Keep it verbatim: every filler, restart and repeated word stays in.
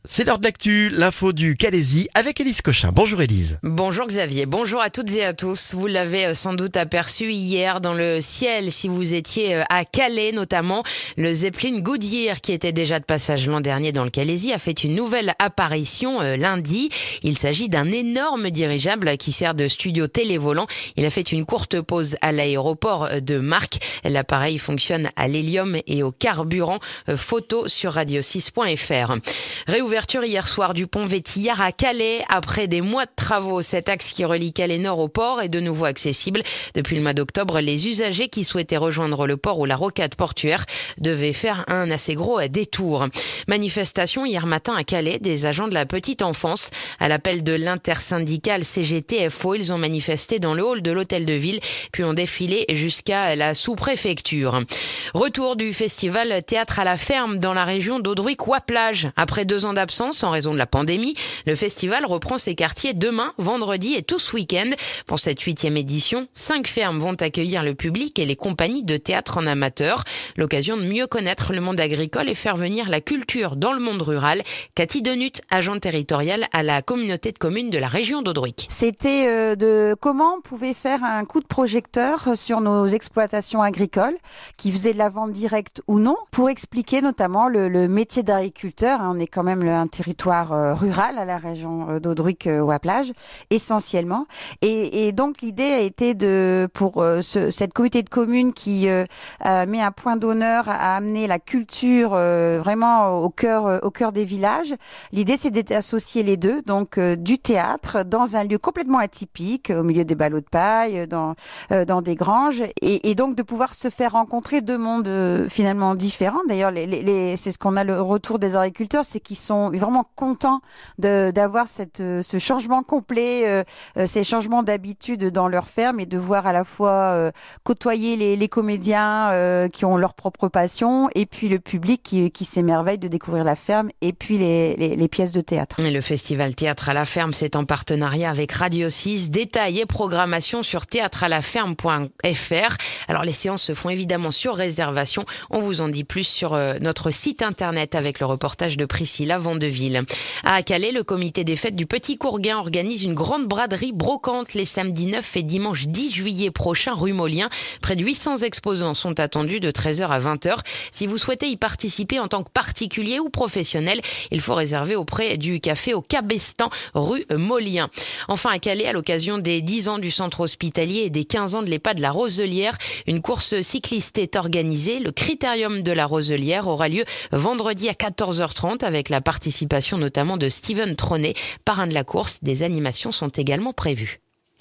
C'est l'heure de l'actu, l'info du Calaisis avec Élise Cochin. Bonjour Élise. Bonjour Xavier, bonjour à toutes et à tous. Vous l'avez sans doute aperçu hier dans le ciel si vous étiez à Calais notamment. Le Zeppelin Goodyear qui était déjà de passage l'an dernier dans le Calaisis a fait une nouvelle apparition euh, lundi. Il s'agit d'un énorme dirigeable qui sert de studio télévolant. Il a fait une courte pause à l'aéroport de Marques. L'appareil fonctionne à l'hélium et au carburant. Euh, photo sur radio six point f r. Réouverture hier soir du pont Vétillard à Calais. Après des mois de travaux, cet axe qui relie Calais Nord au port est de nouveau accessible. Depuis le mois d'octobre, les usagers qui souhaitaient rejoindre le port ou la rocade portuaire devaient faire un assez gros détour. Manifestation hier matin à Calais des agents de la petite enfance. À l'appel de l'intersyndicale C G T F O, ils ont manifesté dans le hall de l'hôtel de ville, puis ont défilé jusqu'à la sous-préfecture. Retour du festival Théâtre à la Ferme dans la région d'Audruy-Couaplage. Après deux ans d'absence en raison de la pandémie, le festival reprend ses quartiers demain, vendredi et tout ce week-end. Pour cette huitième édition, cinq fermes vont accueillir le public et les compagnies de théâtre en amateur. L'occasion de mieux connaître le monde agricole et faire venir la culture dans le monde rural. Cathy Denut, agente territoriale à la communauté de communes de la région d'Audruy. C'était euh, de comment on pouvait faire un coup de projecteur sur nos exploitations agricoles, qui faisaient de la vente directe ou non, pour expliquer notamment le, le métier d'agriculteur. On est quand même le, un territoire euh, rural à la région d'Audruy-Couaplage, essentiellement. Et, et donc l'idée a été de, pour euh, ce, cette communauté de communes qui euh, a mis un point d'honneur à amener la culture euh, vraiment au cœur, euh, au cœur des villages. L'idée, c'est d'associer les deux, donc euh, du théâtre dans un lieu complètement atypique, au milieu des ballots de paille, dans, euh, dans des granges, et, et donc de pouvoir se faire rencontrer deux mondes euh, finalement différents. D'ailleurs, les, les, les, c'est ce qu'on a le retour des agriculteurs, c'est qu'ils sont vraiment contents de, d'avoir cette, ce changement complet, euh, ces changements d'habitude dans leur ferme, et de voir à la fois euh, côtoyer les, les comédiens euh, qui ont leur propre passion, et puis le public qui, qui s'émerveille de découvrir la ferme, et puis les, les, les pièces de théâtre. Et le festival Théâtre à la Ferme, c'est en partenariat avec Radio six. Détails et programmation sur théâtre à la ferme point f r. Alors les séances se font évidemment sur réservation. On vous en dit plus sur euh, notre site internet avec le reportage de Priscilla Vandeville. À Calais, le comité des fêtes du Petit Courguin organise une grande braderie brocante les samedis neuf et dimanche dix juillet prochain rue Molien. Près de huit cents exposants sont attendus de treize heures à vingt heures. Si vous souhaitez y participer en tant que particulier ou professionnel, il faut réserver auprès du café au Cabestan rue Molien. Enfin à Calais, à l'occasion des dix ans du centre hospitalier et des quinze ans de l'EHPAD de la Roselière, une course cycliste est organisée. Le Critérium de la Roselière aura lieu vendredi à quatorze heures trente avec la participation notamment de Steven Tronet, parrain de la course. Des animations sont également prévues.